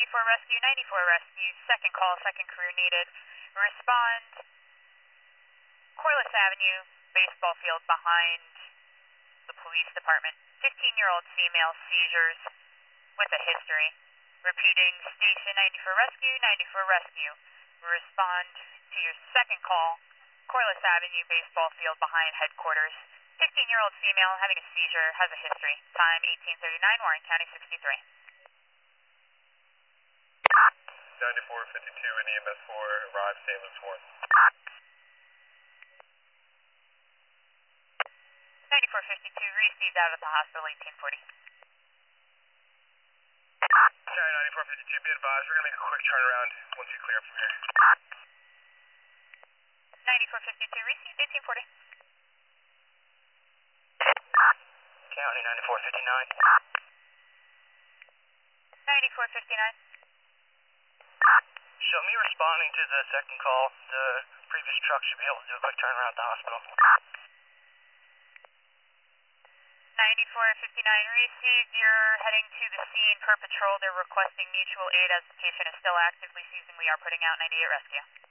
94 rescue, 94 rescue, second call, second crew needed. Respond, Corliss Avenue, baseball field behind the police department. 15-year-old female seizures with a history. Repeating, station 94 rescue, 94 rescue. Respond to your second call, Corliss Avenue, baseball field behind headquarters. 15-year-old female having a seizure, has a history. Time 1839, Warren County 63. 9452 and EMS 4 arrived, St. Louis Ward. 9452 received out at the hospital, 1840. Sorry, 9452, be advised, we're going to make a quick turnaround once you clear up from here. 9452 received, 1840. County 9459. 9459. Show me responding to the second call. The previous truck should be able to do a quick turnaround at the hospital. 9459 received. You're heading to the scene per patrol. They're requesting mutual aid as the patient is still actively seizing. We are putting out 98 rescue.